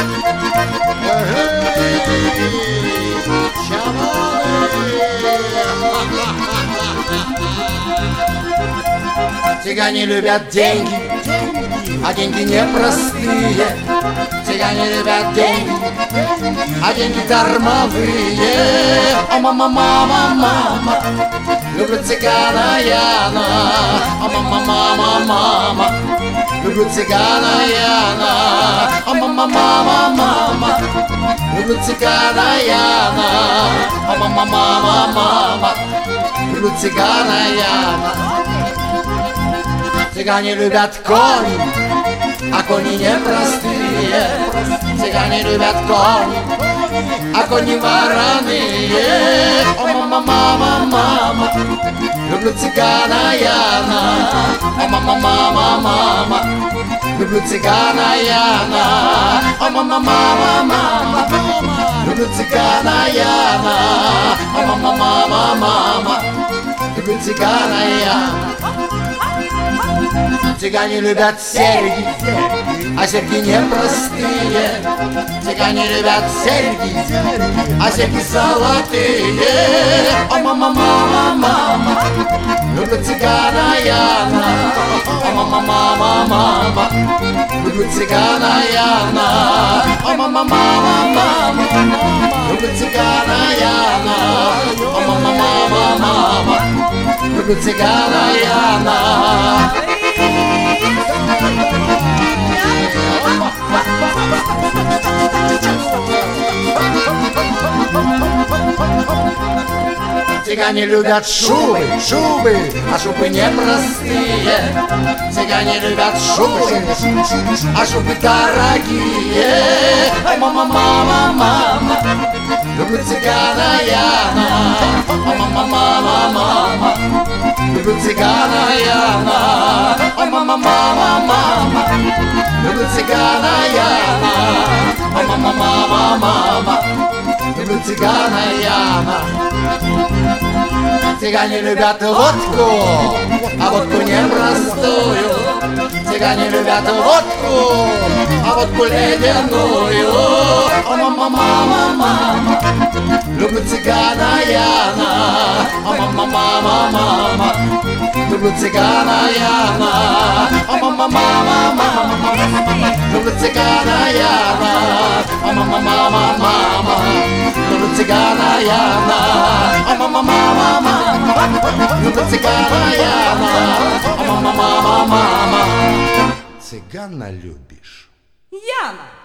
Цыгане любят деньги, а деньги непростые. Цыгане любят деньги, а деньги дармовые. О, мама, мама, мама, люблю цыгана Яна. О, мама, мама, мама, люблю цыгана Яна. О, мама, мама, мама, люблю цыгана Яна. О, мама, мама, мама, люблю цыгана Яна. Цыгане любят кони, а кони непростые. Цыгане любят кони, а кони вороные. О, мама, мама, мама, люблю цыгана Яна. О, мама, мама, мама, люблю цыгана Яна. О, мама, мама, мама, люблю цыгана Яна. О, мама, мама, мама, люблю цыгана Яна. Цыгане любят серьги, а серьги непростые. Цыгане любят серьги, а серьги золотые. О, мама, мама, мама, люблю цыгана Яна. О, мама, мама, мама, люблю цыгана Яна. О, мама, мама, мама, люблю цыгана Яна. О, мама, мама, мама, люблю цыгана Яна. Цыгане любят шубы, шубы, а шубы непростые. Цыгане любят шубы, а шубы дорогие. Ой, мама, мама, мама, люблю цыгана Яна. О, мама, мама, мама, люблю цыгана Яна. О, мама, мама, мама, люблю цыгана Яна. О, мама, мама, мама, люблю цыгана Яна. Цыгане любят водку, а водку непростую. Цыгане любят водку, а водку ледяную. О, мама, мама, мама, люблю цыгана Яна. О, мама, мама, мама, люблю цыгана Яна. О, мама, мама, мама, люблю цыгана Яна. О, мама, мама, мама, люблю цыгана Яна. О, мама, мама, мама, люблю цыгана Яна. О, мама, мама, мама, цыгана любишь? Яна!